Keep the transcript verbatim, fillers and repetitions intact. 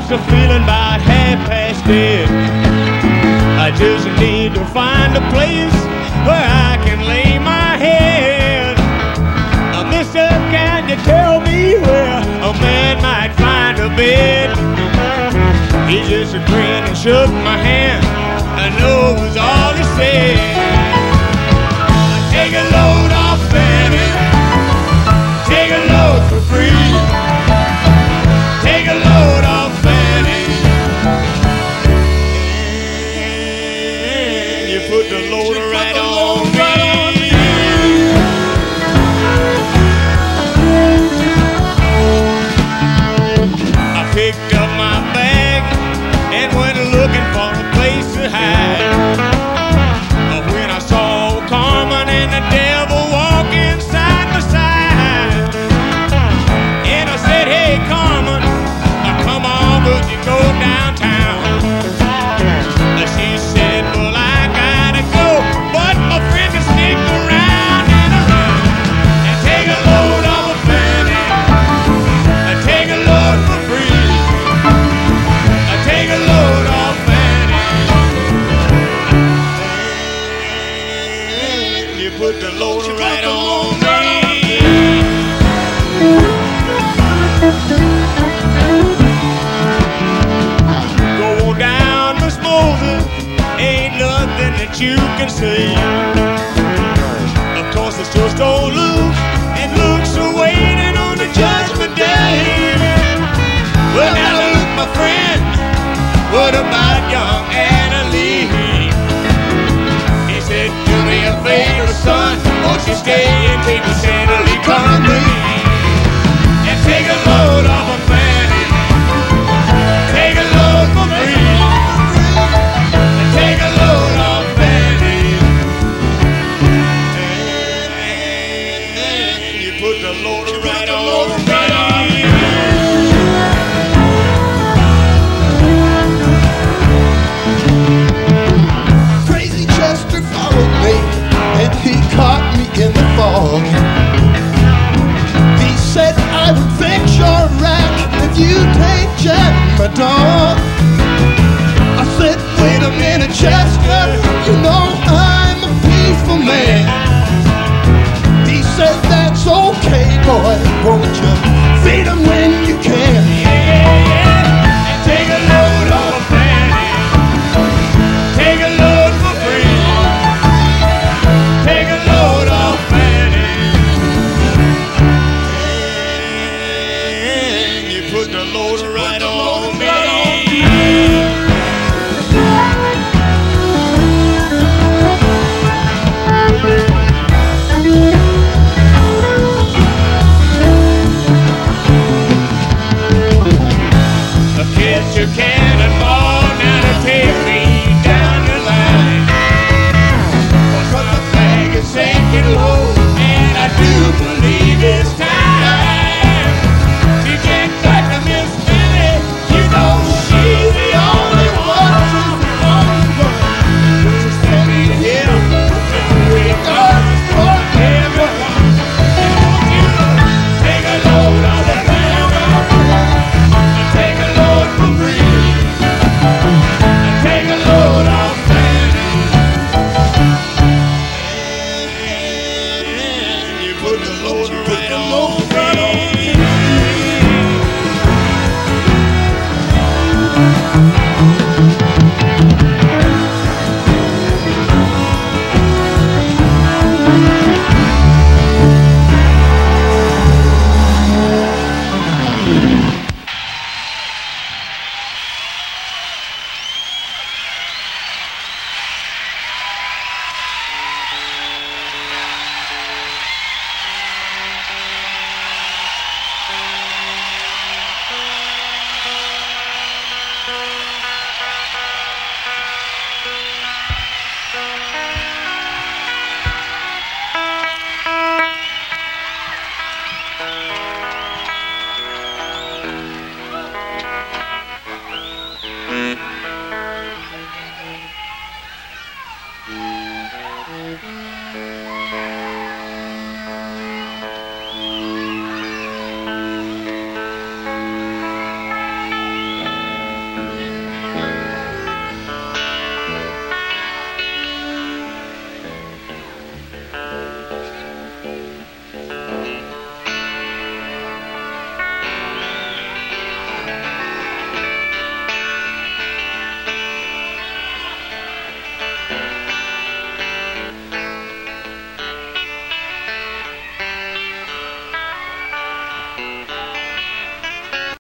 just a feeling about half past dead. I just need to find a place where I can lay my head. Uh, mister, can you tell me where a man might find a bed? He just grinned and shook my hand. I know it was all he said. Take a load off Fanny. Take a load for free. Take a load off Fanny. And you put the load right on me. I picked up my bag and went looking for a place to hide. When I saw Carmen and the devil walking side by side, and I said, hey Carmen, come on, would you go downtown? She said, well, I gotta go, but my friend can stick around and around and take a load off a Fanny, take a load for free, take a load off Fanny. You put the load right on me. Go down, Miss Moses, ain't nothing that you can say. Of course, it's just old Luke, and Luke's waiting on the judgment day. Well, now Luke, my friend, what about young Anna Lee? He said, do me a favor, son, won't you stay and keep the Santa Lee company? And take a load off a Fanny. Take a load for free. And take a load off Fanny. And you put the load right on me. Crazy Chester followed me, and he caught me in the fog. He said I would fix your rack if you take Jack, my dog. I said, wait a minute, Chester, you know I'm a peaceful man. He said, that's okay, boy, won't you feed him when you can? Yeah, yeah, yeah. And take a load off a Fanny. Take a load for free. Take a load off Fanny. And you put the load right on me. Get your cannonball now to take me down the line. Cause the flag is sinking low, and I do believe it's time to get back to Miss Fanny. You know she's the only one who's responsible. Just send me here, we got for everyone. Won't you take a load of the Fanny? Take a load for free. Take a load off Fanny. And you put the load right on me.